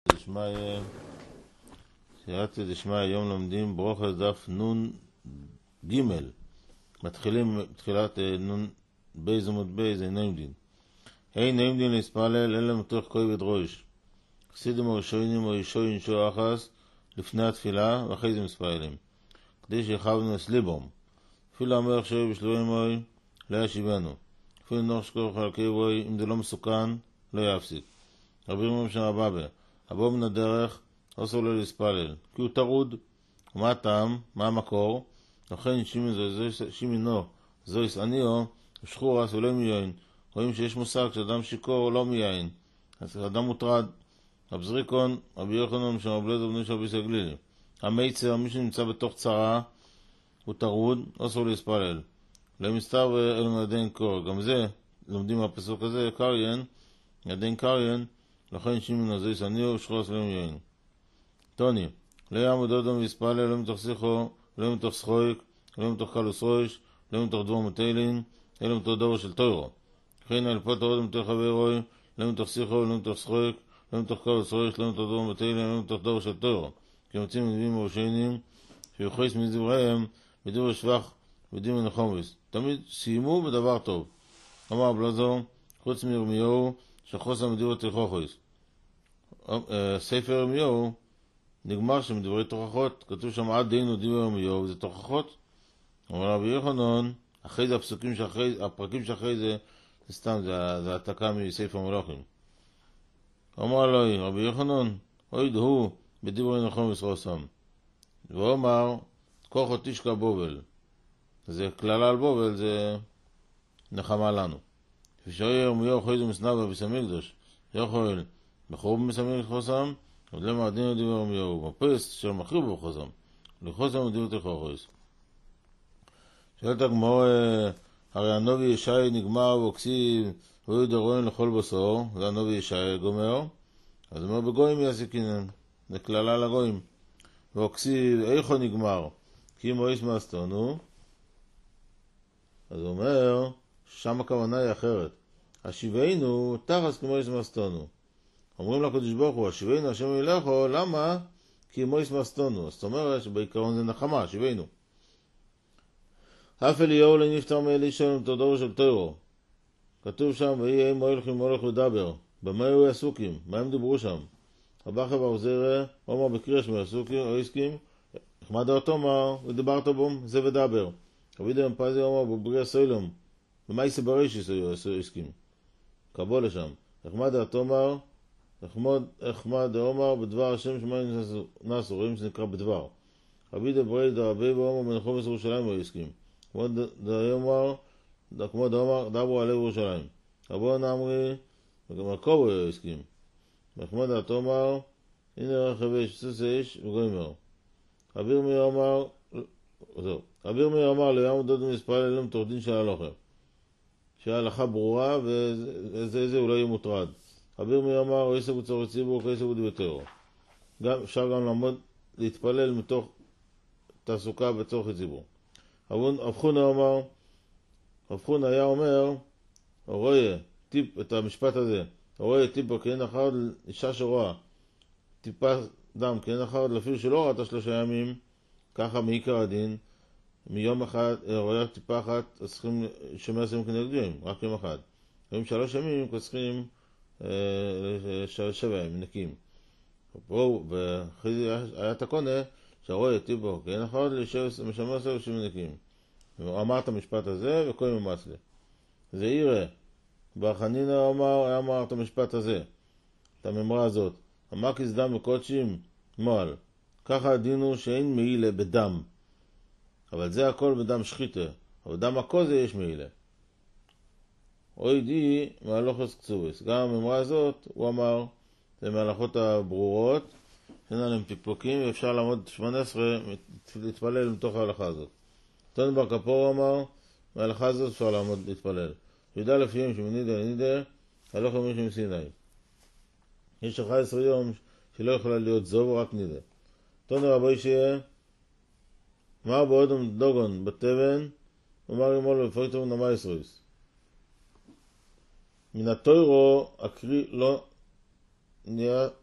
סייעתא דשמיא, היום לומדים ברוכס דף נון ג', מתחילים בתחילת נון בייז עמוד בייז, אין דין. אין דין להספלל אלא מתוך כובד ראש. חסידים הראשונים או ראשונים שו אחס לפני התפילה ואחרי זה מספללים, כדי שיכבנו את ליבם. אפילו המלך שוי בשלורים מוי לא ישיבנו, אפילו נוח שקור חלקי בוי, אם זה לא מסוכן לא יפסיק. רבי ירמיה שם הבא הבוא מן הדרך אסור לו להספלל, כי הוא טרוד. ומה הטעם? מה המקור? לכן שימינו זויס עניו ושחור אס ולא מיין. רואים שיש מושג שאדם שיקור לא מיין, אז אדם מוטרד. רב זריקון, רבי יוחנן שם רבי בני של רבי סגלילי, המיצר, מי שנמצא בתוך צרה הוא טרוד, אסור להספלל. לא מסתר אלו מידין קור, גם זה לומדים מהפסוק הזה, קריין ידין קריין, לכן שימינו זויס עניו ושחור אס ולא מיין. טוני, לא יעמוד אדם ויספלל, לא מתוך שיחו, לא מתוך שחויק, לא מתוך קלוס ראש, לא מתוך דבר מוטלין, אלא מתוך דבר של תוירו. לכן אלפות תורד מתוך חברוי, לא מתוך שיחו, לא מתוך שחויק, לא מתוך קלוס ראש, לא מתוך דבר מוטלין, לא מתוך דבר של תוירו. כי מוצאים נביאים וראשיינים, שיוחס מדבריהם, בדבר שבח, בדבר נחומס. תמיד סיימו בדבר טוב. אמר בלזו, חוץ מירמיהו, שחוסה מדבר תלחוכס. ספר ירמיהו, נגמר שם דברי תוכחות, כתוב שם עד דין ודבר ירמיהו, זה תוכחות. אומר רבי יוחנן, אחרי זה הפרקים שאחרי זה, זה סתם, זה העתקה מספר מלכים. אמר לו רבי יוחנן, אוי דהו בדברי נחום וסרוסם. ואומר, כוחו תשקע בובל. זה כללה על בובל, זה נחמה לנו. כשאוי ירמיהו אחרי זה מסנבה בסמיקדוש, יכול בחור במסמיר חוסם, אבל למה הדין ודבר ירמיהו, בפרס של מחריב בחוסם, לחוסם ודבר תלחוכס. שואלת הגמור, הרי הנובי ישי נגמר ואוקסיב והיו דרוין לכל בסור, זה הנובי ישי גומר, אז אומר בגויים יעסיקינן, זה כללה לגויים. ואוקסיב איכו נגמר, כי אם אויס מאסתונו, אז הוא אומר, שם הכוונה היא אחרת. השיבנו תחס כמו אויס מאסתונו. אומרים לקדוש ברוך הוא, השיבנו השם ילכו, למה? כי אם אויס מאסתונו. אז זאת אומרת שבעיקרון זה נחמה, השיבנו. אף אליהו לנפטר מאלישע ומתודור של תוירו. כתוב שם, ויהי הם מולך ודבר. במה היו עסוקים? מה הם דיברו שם? הבא חבר זרע, אומר בקריש מעסוקים, או עסקים, נחמד התומר, ודיברת בום, זה ודבר. רבי אמפזי אומר, בברי הסוילום, במה יסברי שעסקים? קבול לשם. נחמד התומר, נחמד אומר, בדבר השם שמיים נסו, רואים שנקרא בדבר. רבי דברי דרבי ואומר, מנחום ירושלים או עסקים. כמו דאמר, דברו עלי ירושלים. רבו נאמרי, וגם הקובו הסכים. מחמד התומר, הנה רכבי שסוס איש וגוימר. אביר מיר אמר ליום דוד מספלל אלום תוך דין של הלוכה. שההלכה ברורה וזה הוא לא יהיה מוטרד. אביר מיר אמר, או יסגו צורך ציבור, או יסגו דבטרו. אפשר גם לעמוד, להתפלל מתוך תעסוקה בצורך ציבור. אבחון היה אומר, הוא רואה טיפ את המשפט הזה, הוא רואה טיפה כאין אחר אישה שרואה טיפה דם כאין אחר אפילו שלא ראתה 3 ימים, ככה מעיקר הדין, מיום אחד רואה טיפה אחת אז צריכים שומר עשרים כנגדים, רק יום אחד. יום 3 ימים צריכים 7 ימים נקים. ואחרי זה היה תקונה שרואה טיפה כאין אחר משמר עשרים שמנקים. הוא אמר את המשפט הזה וכל ממש לי. זה יראה. בחנינה אמר את המשפט הזה, את הממרה הזאת. אמר כסדם וקודשים מועל. ככה הדין הוא שאין מעילה בדם. אבל זה הכל בדם שחיתה. אבל דם הכל זה יש מעילה. אוי די מהלוכס קצובס. גם הממרה הזאת הוא אמר, זה מהלכות הברורות, שאין עליהם פקפוקים ואפשר לעמוד 18 להתפלל מתוך ההלכה הזאת. תון בר כפור אמר, מההלכה הזאת אפשר לעמוד להתפלל. ידע לפיהם שמנידה לנידה, הלוך ימים שמסיני. יש 11 יום שלא יכולה להיות זוב, רק נידה. תונה רבי שיהיה, מר בעודם דוגון בטבן, ומר ימול בפריטו ונמה ישרויס. מן התוירו, הקרי לא נהיה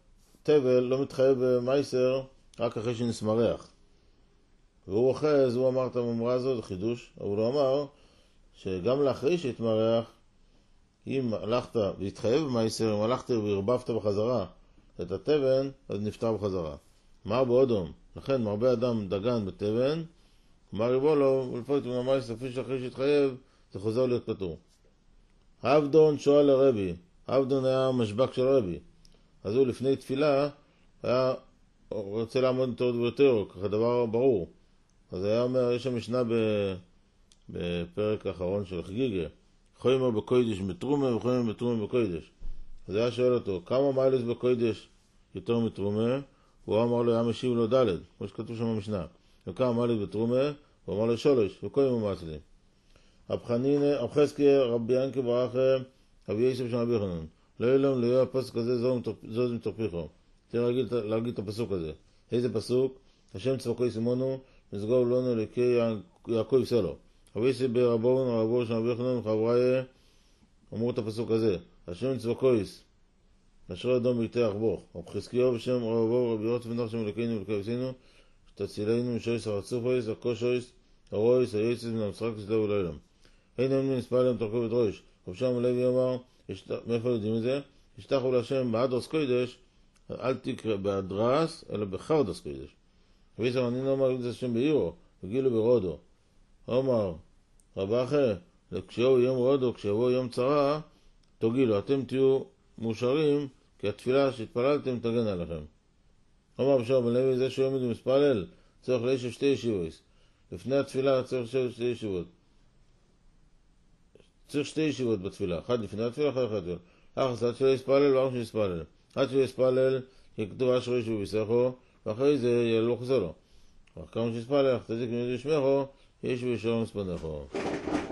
תבל לא מתחייב במייסר רק אחרי שנסמרח. והוא אוחז, הוא אמר את המאמרה הזאת, זה חידוש, אבל הוא לא אמר שגם לאחרי שהתמרח, אם הלכת והתחייב במייסר, אם הלכת והרבבת בחזרה את התבן, אז נפטר בחזרה. מר באודום, לכן מרבה אדם דגן בתבן, מר יבוא לו, ולפות מן המייסר, לפי שאחרי שהתחייב, זה חוזר להיות פטור. עבדון שואל לרבי, עבדון היה משבק של רבי, אז הוא לפני תפילה, הוא רוצה לעמוד יותר ויותר, ככה דבר ברור. אז היה אומר, יש שם משנה בפרק האחרון של חגיגה, חוימר בקוידש מתרומה וחוימר בתרומה בקוידש. אז היה שואל אותו, כמה מיילס בקוידש יותר מתרומה? הוא אמר לו, היה משיב לו ד', כמו שכתוב שם במשנה. וכמה מיילס בתרומה? הוא אמר לו 3, וקוימר מצלי. רב חזקיה, רבי ינקי ברכה, רבי יוסף שם רבי חנון. לא ילום, לא יהיה הפסוק הזה, זוז מתרפיכו. צריך להגיד את הפסוק הזה. איזה פסוק? השם צבקוי סימונו, מסגור לנו לקי יעקב סלו. רבי יוסף ברבון, רבו שם רבי חנון, חבריה, אמרו את הפסוק הזה. השם צבקויס, אשר אדום ביתי אחבוך. רב חזקיהו בשם רבו, רבי יוסף ונוח שם לקינו ולקייסינו, שתצילנו משויס הרצופויס, הקושויס, הרויס, היועצת מן המשחק שלו ולעולם. אין אין נספל להם תרכובת ראש. רב שם לוי אמר, מאיפה יודעים את זה? ישתחו להשם באדרס קוידש, אל תקרא באדרס, אלא בחרדס קוידש. רבי יוסף אני לא אמר את זה השם בעירו, וגילו ברודו. אמר, רבה אחר, כשיבוא יום רודו, כשיבוא יום צרה, תוגילו, אתם תהיו מאושרים, כי התפילה שהתפללתם תגן עליכם. אמר בשם בן לוי, זה שיום ידעו מספלל, צריך להישב 2 ישיבות. לפני התפילה צריך לשבת 2 ישיבות. צריך 2 ישיבות בתפילה, אחד לפני התפילה, אחד אחרי התפילה. אחר עד שלא יספלל, ואחר שיספלל. עד שלא יספלל, יכתוב אשר ישבו ביסחו, ואחרי זה ילוך זה לו. כמה שיספלל, תזיק מידי שמחו, ישבו ישרו מספנכו.